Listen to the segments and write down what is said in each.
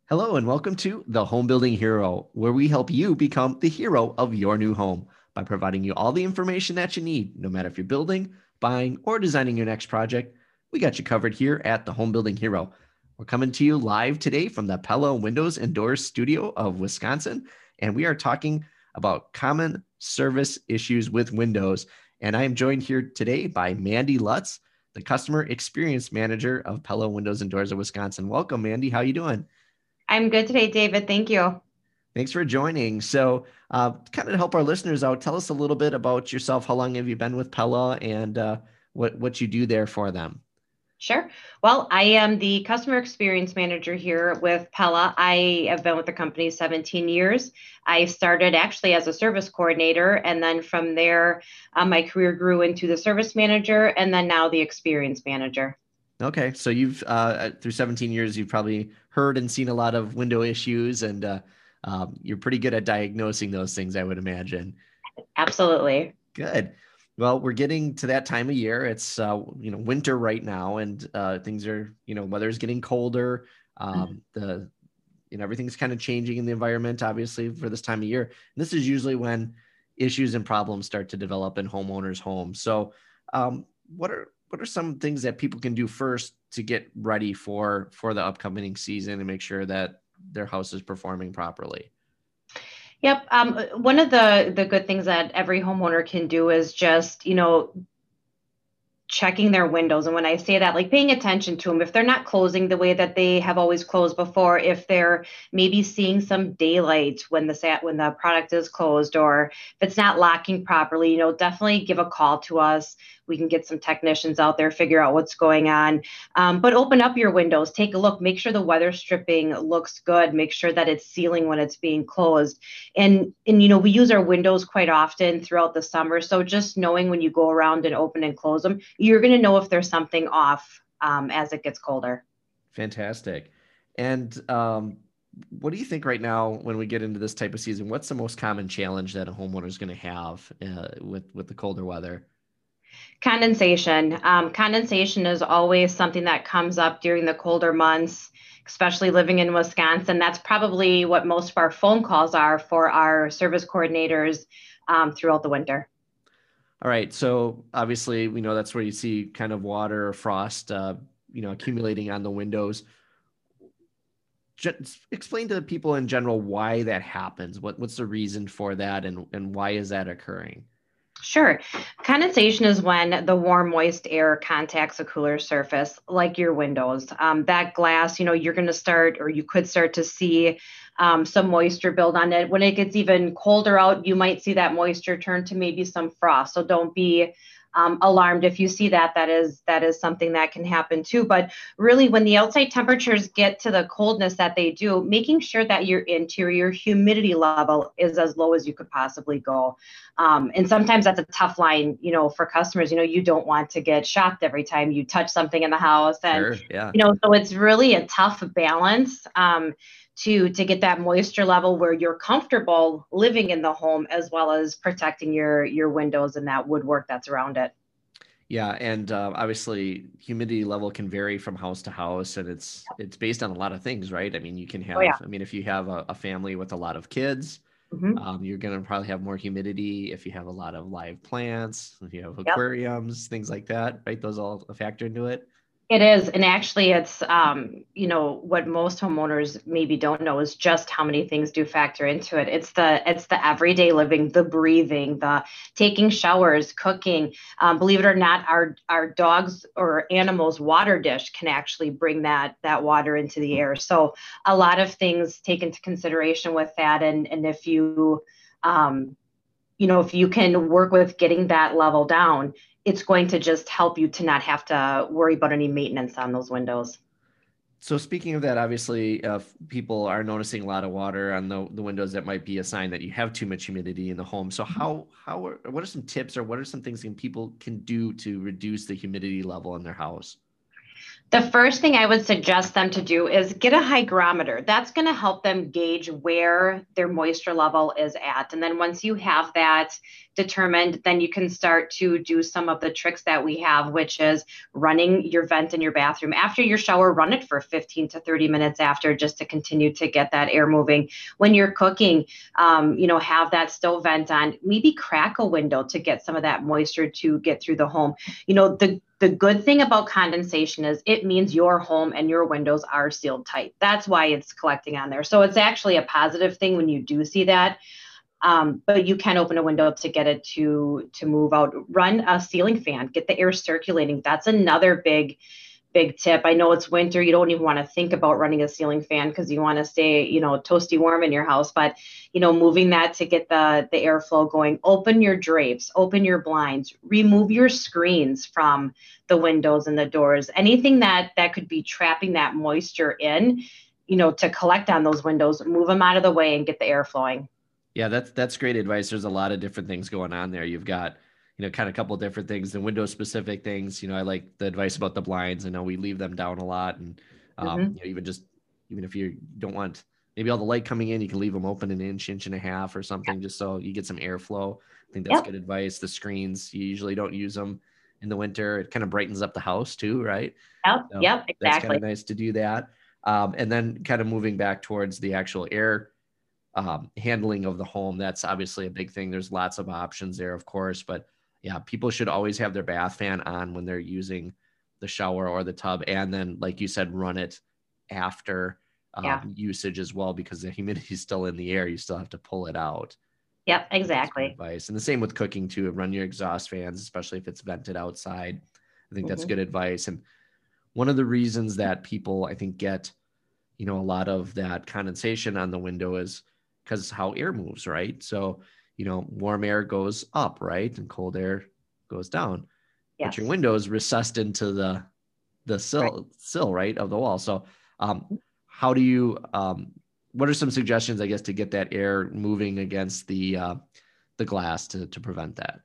Hello and welcome to The Home Building Hero, where we help you become the hero of your new home by providing you all the information that you need, no matter if you're building, buying, or designing your next project. We got you covered here at The Home Building Hero. We're coming to you live today from the Pella Windows and Doors studio of Wisconsin, and we are talking about common service issues with Windows. And I am joined here today by Mandy Lutz, the Customer Experience Manager of Pella Windows and Doors of Wisconsin. Welcome, Mandy. How are you doing? I'm good today, David. Thank you. Thanks for joining. So, kind of to help our listeners out, tell us a little bit about yourself. How long have you been with Pella, and what you do there for them? Sure. Well, I am the customer experience manager here with Pella. I have been with the company 17 years. I started actually as a service coordinator, and then from there, my career grew into the service manager, and then now the experience manager. Okay, so you've through 17 years, you've probably heard and seen a lot of window issues, and you're pretty good at diagnosing those things, I would imagine. Absolutely. Good. Well, we're getting to that time of year. It's winter right now, and things are weather's getting colder. The everything's kind of changing in the environment, obviously, for this time of year. And this is usually when issues and problems start to develop in homeowners' homes. So, what are some things that people can do first to get ready for the upcoming season and make sure that their house is performing properly? Yep. One of the good things that every homeowner can do is just, checking their windows. And when I say that, like paying attention to them, if they're not closing the way that they have always closed before, if they're maybe seeing some daylight when the product is closed, or if it's not locking properly, definitely give a call to us. We can get some technicians out there, figure out what's going on. But open up your windows, take a look, make sure the weather stripping looks good, make sure that it's sealing when it's being closed. And we use our windows quite often throughout the summer, so just knowing when you go around and open and close them, you're going to know if there's something off as it gets colder. Fantastic. And what do you think right now when we get into this type of season? What's the most common challenge that a homeowner is going to have with the colder weather? Condensation is always something that comes up during the colder months, especially living in Wisconsin. That's probably what most of our phone calls are for our service coordinators throughout the winter. All right. So obviously, we know that's where you see kind of water or frost, accumulating on the windows. Explain to people in general why that happens. What's the reason for that, and why is that occurring? Sure. Condensation is when the warm, moist air contacts a cooler surface, like your windows. That glass, you're going to start, or you could start to see some moisture build on it. When it gets even colder out, you might see that moisture turn to maybe some frost. So don't be alarmed if you see that. That is something that can happen too. But really, when the outside temperatures get to the coldness that they do, making sure that your interior humidity level is as low as you could possibly go. And sometimes that's a tough line, for customers. You don't want to get shocked every time you touch something in the house, and Sure. Yeah. so it's really a tough balance. To get that moisture level where you're comfortable living in the home, as well as protecting your windows and that woodwork that's around it. Yeah, and obviously humidity level can vary from house to house, and it's based on a lot of things, right? I mean, you can Oh yeah. have, I mean, if you have a family with a lot of kids, Hmm. you're going to probably have more humidity. If you have a lot of live plants, if you have Yep. aquariums, things like that, right? Those all factor into it. It is, and actually, it's what most homeowners maybe don't know is just how many things do factor into it. It's the everyday living, the breathing, the taking showers, cooking. Believe it or not, our dogs or animals' water dish can actually bring that water into the air. So a lot of things take into consideration with that, and um, if you can work with getting that level down, it's going to just help you to not have to worry about any maintenance on those windows. So speaking of that, obviously, people are noticing a lot of water on the windows. That might be a sign that you have too much humidity in the home. So what are some tips, or what are some things that people can do to reduce the humidity level in their house? The first thing I would suggest them to do is get a hygrometer. That's going to help them gauge where their moisture level is at. And then once you have that, determined, then you can start to do some of the tricks that we have, which is running your vent in your bathroom after your shower. Run it for 15 to 30 minutes after, just to continue to get that air moving. When you're cooking, have that stove vent on, maybe crack a window to get some of that moisture to get through the home. The good thing about condensation is it means your home and your windows are sealed tight. That's why it's collecting on there. So it's actually a positive thing when you do see that. But you can open a window to get it to move out. Run a ceiling fan, get the air circulating. That's another big tip. I know it's winter. You don't even want to think about running a ceiling fan because you want to stay, toasty warm in your house. But, moving that to get the airflow going. Open your drapes, open your blinds, remove your screens from the windows and the doors. Anything that could be trapping that moisture in, to collect on those windows, move them out of the way and get the air flowing. Yeah, that's great advice. There's a lot of different things going on there. You've got, kind of a couple of different things, the window specific things. I like the advice about the blinds. I know we leave them down a lot, and even if you don't want maybe all the light coming in, you can leave them open an inch and a half or something, just so you get some airflow. I think that's good advice. The screens, you usually don't use them in the winter. It kind of brightens up the house too, right? Yep, So yep, exactly. That's kind of nice to do that. And then kind of moving back towards the actual air handling of the home. That's obviously a big thing. There's lots of options there, of course, but yeah, people should always have their bath fan on when they're using the shower or the tub. And then, like you said, run it after usage as well, because the humidity is still in the air. You still have to pull it out. Yep, exactly. Advice. And the same with cooking too. Run your exhaust fans, especially if it's vented outside. I think that's good advice. And one of the reasons that people, I think, get, a lot of that condensation on the window is because how air moves, right? So, warm air goes up, right? And cold air goes down. Yes. But your window is recessed into the sill, right, of the wall. So how do you, what are some suggestions, I guess, to get that air moving against the glass to prevent that?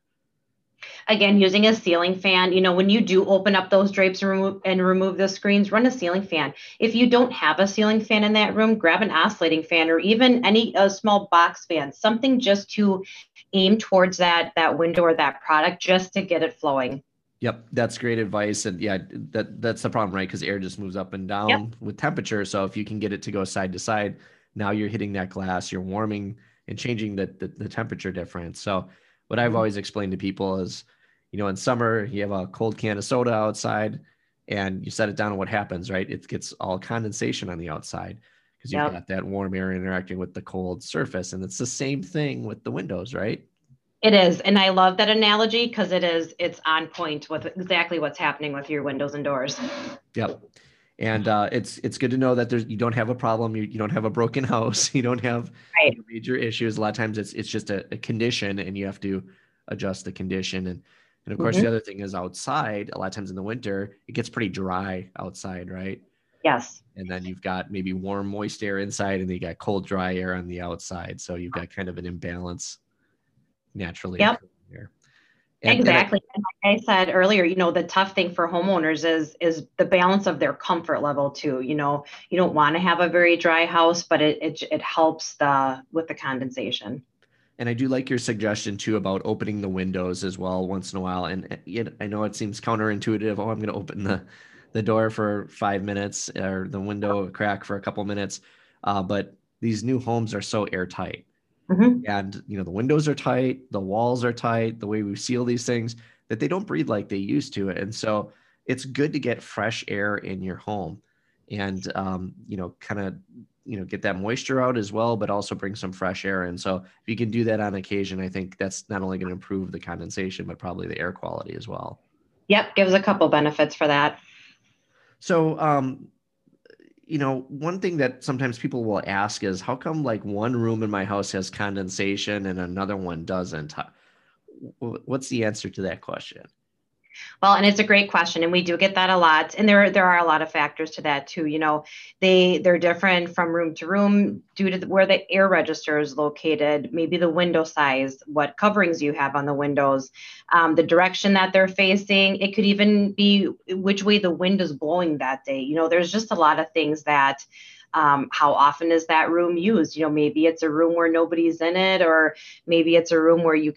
Again, using a ceiling fan, when you do open up those drapes and remove the screens, run a ceiling fan. If you don't have a ceiling fan in that room, grab an oscillating fan or even a small box fan, something just to aim towards that window or that product, just to get it flowing. Yep, that's great advice. And yeah, that's the problem, right? Because air just moves up and down with temperature. So if you can get it to go side to side, now you're hitting that glass, you're warming and changing the temperature difference. So what I've always explained to people is, in summer, you have a cold can of soda outside and you set it down, and what happens, right? It gets all condensation on the outside because you've got that warm air interacting with the cold surface. And it's the same thing with the windows, right? It is. And I love that analogy because it's on point with exactly what's happening with your windows and doors. Yep. And it's good to know that you don't have a problem. You don't have a broken house. You don't have major issues. A lot of times it's just a condition and you have to adjust the condition. And of course, the other thing is outside, a lot of times in the winter, it gets pretty dry outside, right? Yes. And then you've got maybe warm, moist air inside and you got cold, dry air on the outside. So you've got kind of an imbalance naturally. Yep. Exactly. And like I said earlier, the tough thing for homeowners is the balance of their comfort level too. You don't want to have a very dry house, but it helps with the condensation. And I do like your suggestion too about opening the windows as well once in a while. And I know it seems counterintuitive. Oh, I'm going to open the door for 5 minutes or the window crack for a couple minutes. But these new homes are so airtight. And, the windows are tight, the walls are tight, the way we seal these things, that they don't breathe like they used to. And so it's good to get fresh air in your home and, kind of, get that moisture out as well, but also bring some fresh air in. So if you can do that on occasion, I think that's not only going to improve the condensation, but probably the air quality as well. Yep. Gives a couple benefits for that. So, one thing that sometimes people will ask is how come like one room in my house has condensation and another one doesn't? What's the answer to that question? Well, and it's a great question, and we do get that a lot. And there are a lot of factors to that too. They're different from room to room due to where the air register is located, maybe the window size, what coverings you have on the windows, the direction that they're facing. It could even be which way the wind is blowing that day. There's just a lot of things that. How often is that room used? Maybe it's a room where nobody's in it, or maybe it's a room where you keep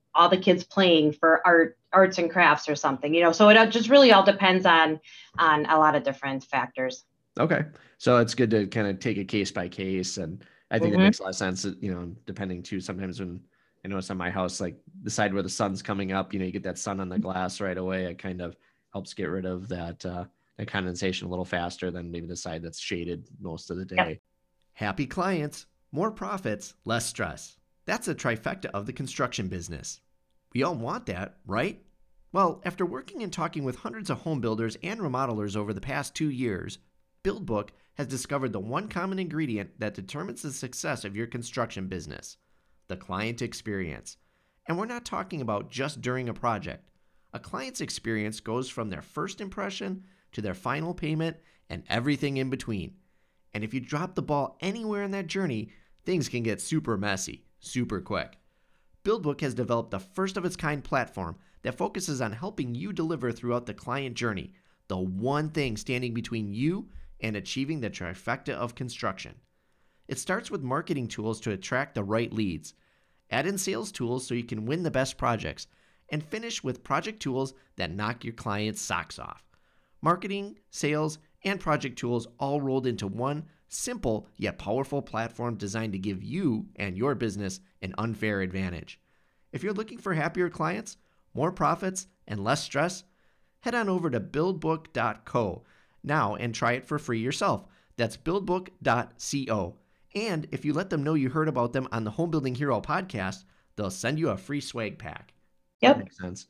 all the kids playing for arts and crafts or something, so it just really all depends on a lot of different factors. Okay. So it's good to kind of take it case by case. And I think that Hmm. makes a lot of sense, depending too, sometimes when I notice on my house, like the side where the sun's coming up, you get that sun on the glass right away. It kind of helps get rid of that condensation a little faster than maybe the side that's shaded most of the Yep. day. Happy clients, more profits, less stress. That's a trifecta of the construction business. We all want that, right? Well, after working and talking with hundreds of home builders and remodelers over the past 2 years, BuildBook has discovered the one common ingredient that determines the success of your construction business: the client experience. And we're not talking about just during a project. A client's experience goes from their first impression to their final payment and everything in between. And if you drop the ball anywhere in that journey, things can get super messy, super quick. BuildBook has developed the first of its kind platform that focuses on helping you deliver throughout the client journey, the one thing standing between you and achieving the trifecta of construction. It starts with marketing tools to attract the right leads, add in sales tools so you can win the best projects, and finish with project tools that knock your clients' socks off. Marketing, sales, and project tools all rolled into one simple yet powerful platform designed to give you and your business an unfair advantage. If you're looking for happier clients, more profits, and less stress, head on over to buildbook.co now and try it for free yourself. That's buildbook.co. And if you let them know you heard about them on the Home Building Hero podcast, they'll send you a free swag pack. That Yep. makes sense.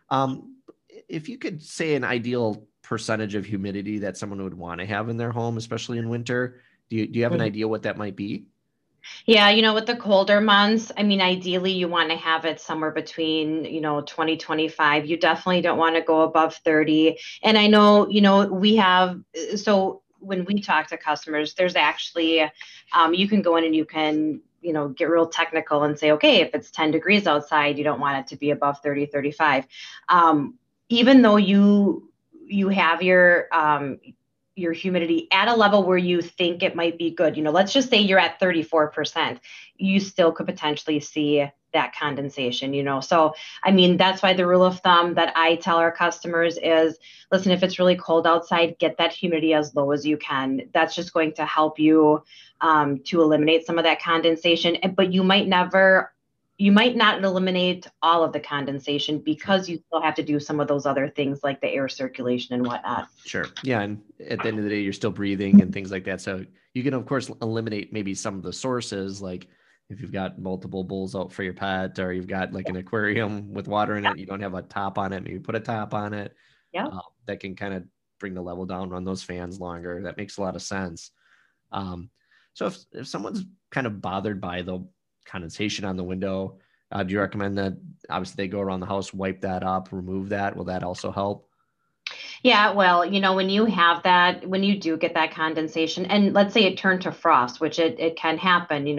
If you could say an ideal percentage of humidity that someone would want to have in their home, especially in winter, do you have an Mhm. idea what that might be? Yeah, with the colder months, I mean, ideally you want to have it somewhere between, 20, 25. You definitely don't want to go above 30. And I know, we have, so when we talk to customers, there's actually, you can go in and you can, get real technical and say, okay, if it's 10 degrees outside, you don't want it to be above 30, 35. Even though you have your humidity at a level where you think it might be good. Let's just say you're at 34%, you still could potentially see that condensation, So, I mean, that's why the rule of thumb that I tell our customers is, listen, if it's really cold outside, get that humidity as low as you can. That's just going to help you to eliminate some of that condensation. But you might not eliminate all of the condensation Sure. because you still have to do some of those other things like the air circulation and whatnot. Sure. Yeah. And at the end of the day, you're still breathing and things like that. So you can, of course, eliminate maybe some of the sources, like if you've got multiple bowls out for your pet, or you've got like an aquarium with water in it, you don't have a top on it, maybe put a top on it. Yeah. That can kind of bring the level down, run those fans longer. That makes a lot of sense. Um, so if someone's kind of bothered by the condensation on the window, do you recommend that obviously they go around the house, wipe that up, remove that? Will that also help? Yeah, well, when you do get that condensation, and let's say it turned to frost, which it can happen,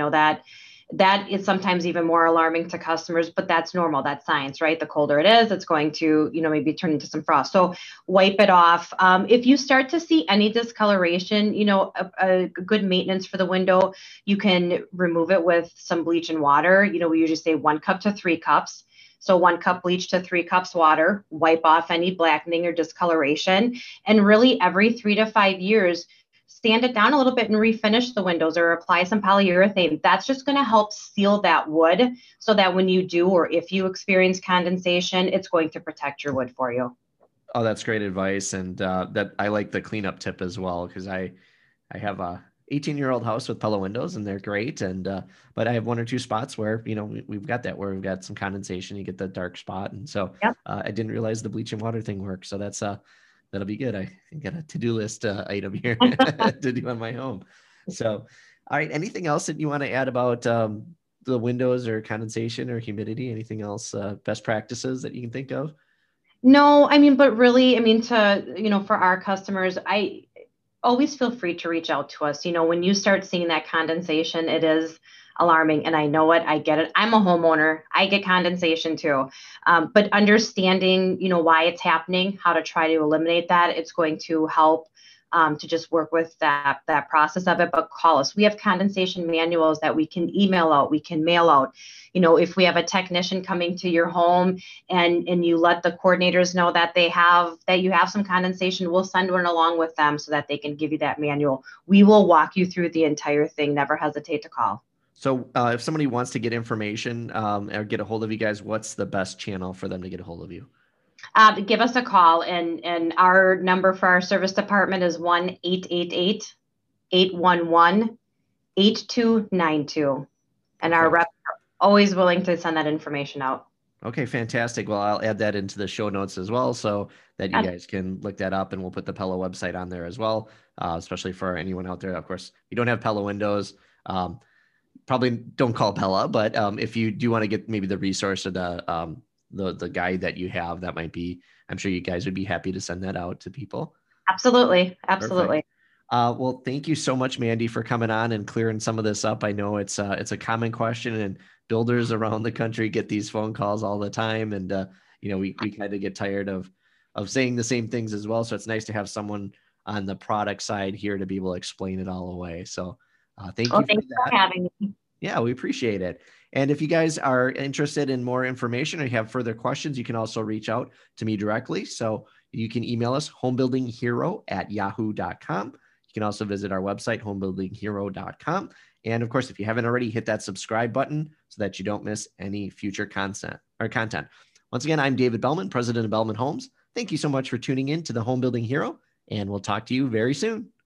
that is sometimes even more alarming to customers, but that's normal. That's science, right? The colder it is, it's going to, maybe turn into some frost. So wipe it off. If you start to see any discoloration, a good maintenance for the window, you can remove it with some bleach and water. We usually say 1 cup to 3 cups. So 1 cup bleach to 3 cups water, wipe off any blackening or discoloration. And really every 3 to 5 years, sand it down a little bit and refinish the windows or apply some polyurethane. That's just going to help seal that wood so that when you do, or if you experience condensation, it's going to protect your wood for you. Oh, that's great advice. And that I like the cleanup tip as well, because I have a 18-year-old house with Pella windows and they're great. And but I have one or two spots where we've got that where we've got some condensation. You get the dark spot, and so Yep. I didn't realize the bleach and water thing works. So that'll be good. I got a to-do list item here to do on my home. So, all right. Anything else that you want to add about the windows or condensation or humidity? Anything else? Best practices that you can think of? No, I mean, but really, I mean, for our customers, I always feel free to reach out to us. When you start seeing that condensation, it is alarming. And I know it, I get it. I'm a homeowner, I get condensation too. But understanding, why it's happening, how to try to eliminate that, it's going to help to just work with that process of it. But call us. We have condensation manuals that we can email out, we can mail out. If we have a technician coming to your home and you let the coordinators know that you have some condensation, we'll send one along with them so that they can give you that manual. We will walk you through the entire thing. Never hesitate to call. So if somebody wants to get information or get a hold of you guys, what's the best channel for them to get a hold of you? Give us a call, and our number for our service department is 1-888-811-8292. And our reps are always willing to send that information out. Okay, fantastic. Well, I'll add that into the show notes as well so that you guys can look that up, and we'll put the Pella website on there as well, especially for anyone out there. Of course, if you don't have Pella windows, probably don't call Pella, but if you do want to get maybe the resource or the guide that you have, that might be, I'm sure you guys would be happy to send that out to people. Absolutely. Well, thank you so much, Mandy, for coming on and clearing some of this up. I know it's a common question, and builders around the country get these phone calls all the time, and we kind of get tired of saying the same things as well. So it's nice to have someone on the product side here to be able to explain it all away. So thank you thanks for having me. Yeah, we appreciate it. And if you guys are interested in more information or you have further questions, you can also reach out to me directly. So you can email us homebuildinghero@yahoo.com. You can also visit our website, homebuildinghero.com. And of course, if you haven't already, hit that subscribe button so that you don't miss any future content. Once again, I'm David Bellman, president of Bellman Homes. Thank you so much for tuning in to the Home Building Hero, and we'll talk to you very soon.